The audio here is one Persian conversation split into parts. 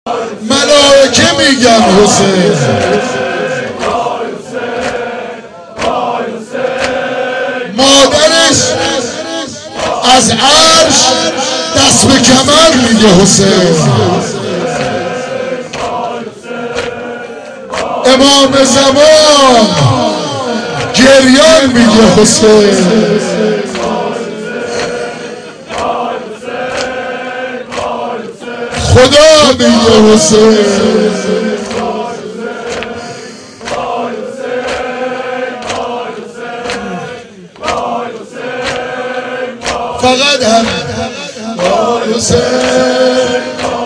ملائکه میگن حسین. مادرش از عرش دست به کمر میگه حسین. امام زمان گریان میگه حسین. خدا میگه حسین. فقط هم حسین.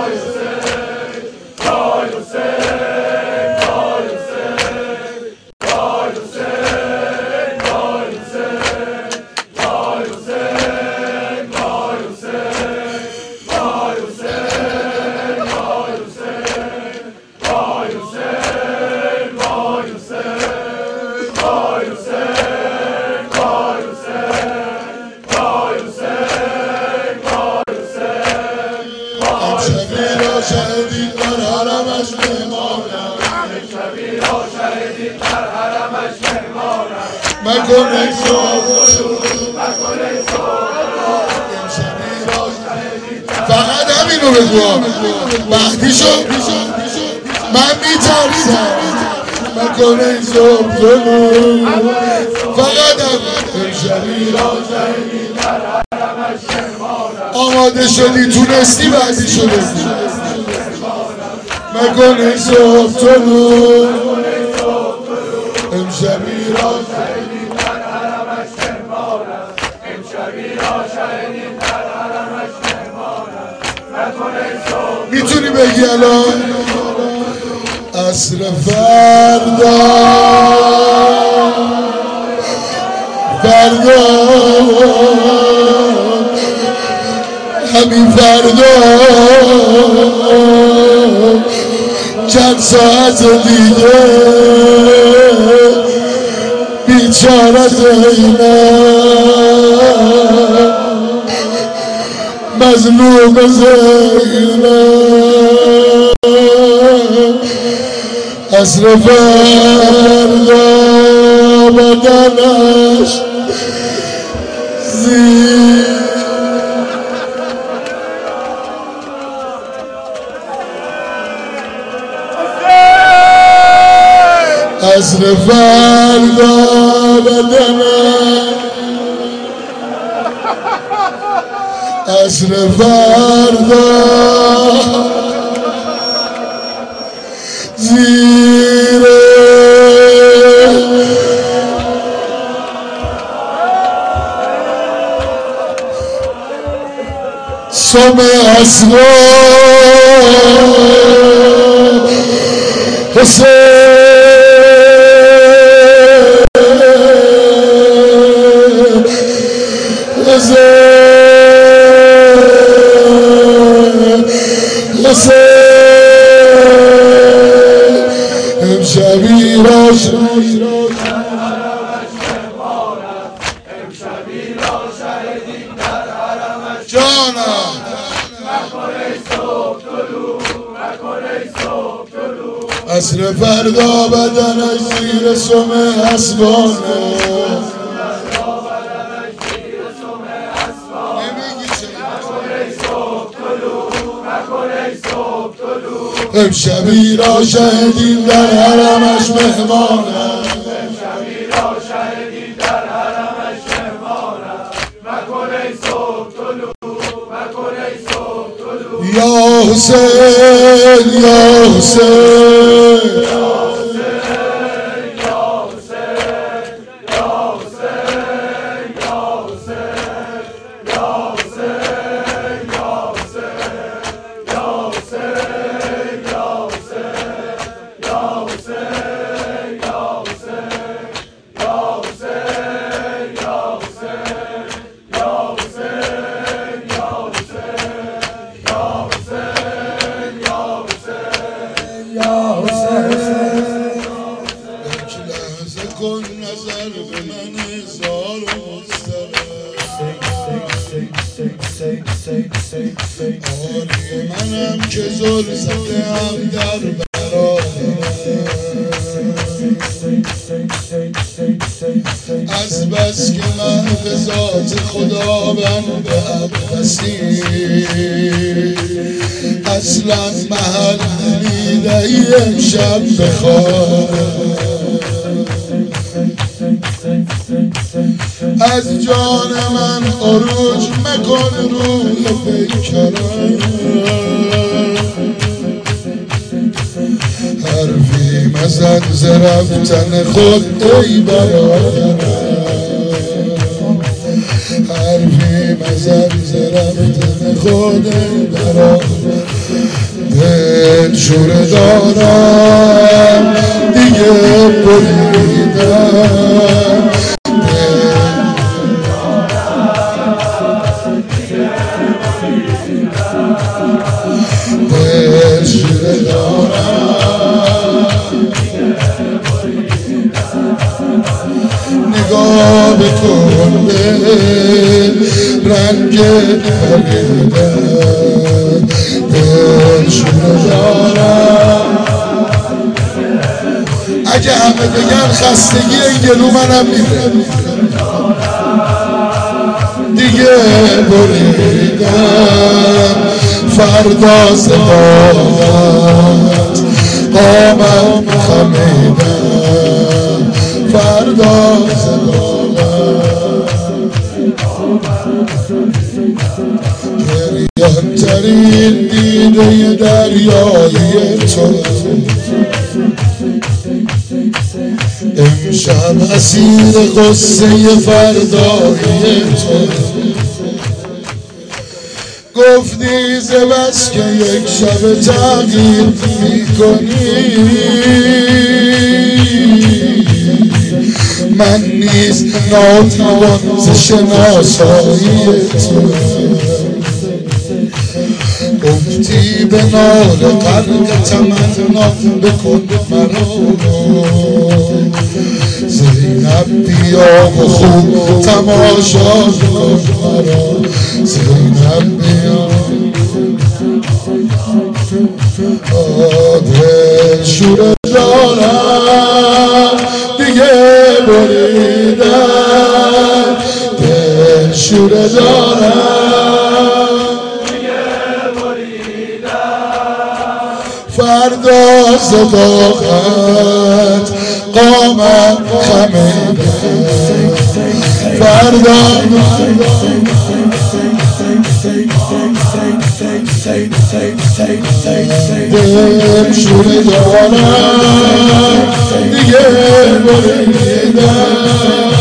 شهیدی در حرمش مهمانم. شبی را شهیدی در حرمش مهمانم. مکن ای فقط همینو بگو. وقتی شد من میترسم. مکن ای صبح فقط شبی را شهیدی در حرمش مهمانم. آماده شدی تونستی بعدی شده. مکن ای صبح طلوع امشبی را شهیدی در حرمش مهمانم. امشبی را شهیدی در حرمش مهمانم. مکن ای صبح. میتونی بگی الان عصر فردا همین فردا چند ساعت دیگه بیچاره زینب مظلوم زینب عصر فردا بدنش عصر فردا بدنم عصر فردا زیر سم اصلا حسین امشبی را شهیدی در حرمش جانم. مکن ای صبح طلوع مکن ای صبح طلوع عصر فردا بدنش زیر سم اسبانه. امشبی را شهیدیم در حرمش مهمانم. امشبی را شهیدیم در حرمش مهمانم. مکن ای صبح طلوع مکن ای صبح طلوع. یا حسین یا حسین کن نظر به من هزار و مستره. آری من میدونم که زل زده هم در برادرم، از بس که من به ذات خدا بنده عباسی، اصلا محل دیدهی امشب بخواه، از جان من عروج مکن روی پیکرم، حرفی مزن ز رفتن خود ای برادرم، حرفی مزن ز رفتن خود ای برادرم، دل شوره دارم دیگه بریدم، دل شوره دارم نگاه بکن به رنگ پریدن، دل شوره دارم. اگه همه بگن خستگی این گلو منم میره دیگه بریدم، فردا زبانت قامت خمیدم، فردا زبانت گریان ترین دیده دریایی تو، امشب اسیر قصه فردایی تو، گفتی ز بس که یک شب تغییر میکنی، من نیز ناتوان ز شناسایی تو، گفتی به نال غرق تمنا بکن مرا، زینب بیا و خوب تماشا کن مرا، زینب بیا. دل شوره دارم دیگه بریدم، دل شوره دارم فردا صداقت قامت خمیدن، فردا دل شوره دارم دیگه بریدم،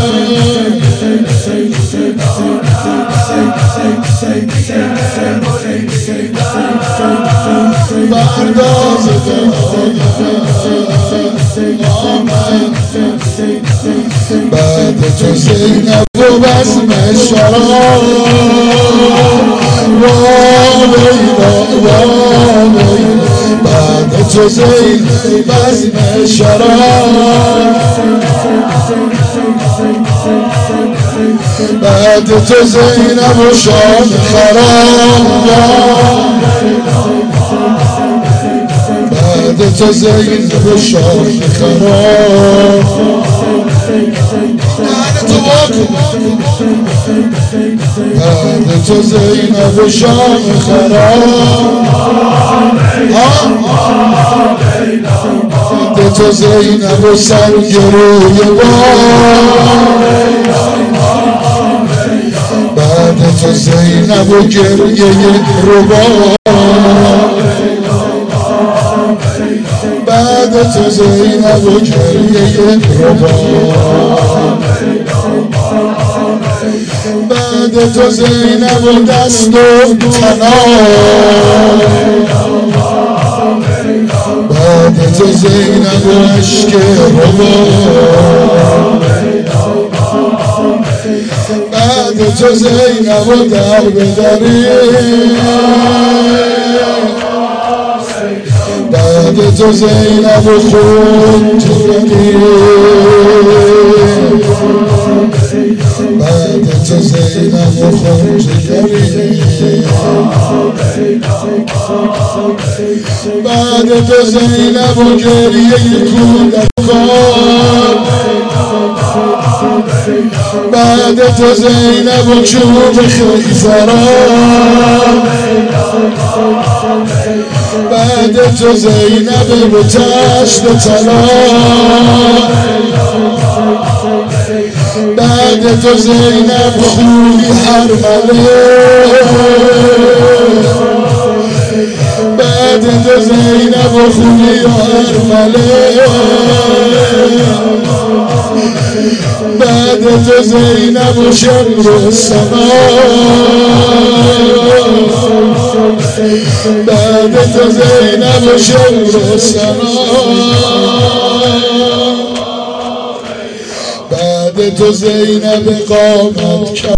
برداز بعد تو زینب و بزم شراب، بعد تو زینب بزم شراب، بعد تو زینب و شام خراب، بعد تو زینب و شام خراب، بعد تو زینب و شام خراب، بعد تو زینب و سنگ روی بام، بعد تو زینب و گریه رباب، بعد تو زینب و گریه رباب، بعد تو زینب و دست و تناب، بعد تو زینب و عشق رباب، بعد تو زینب و در بدری، بعد تو زینب و خون تگری، بعد تو زینب و خون تگری، بعد تو زینب و گریه کودکان، بعد تو زینب و چوب خیزران، بعد تو زینب و تشت طلا، بعد تو زینب خوبی حرمله، بعد تو زینب خوبی حرمله، بعد تو زینب شمر السماء، بعد تو زینب شمر السماء، بعد تو زینب قامت کرد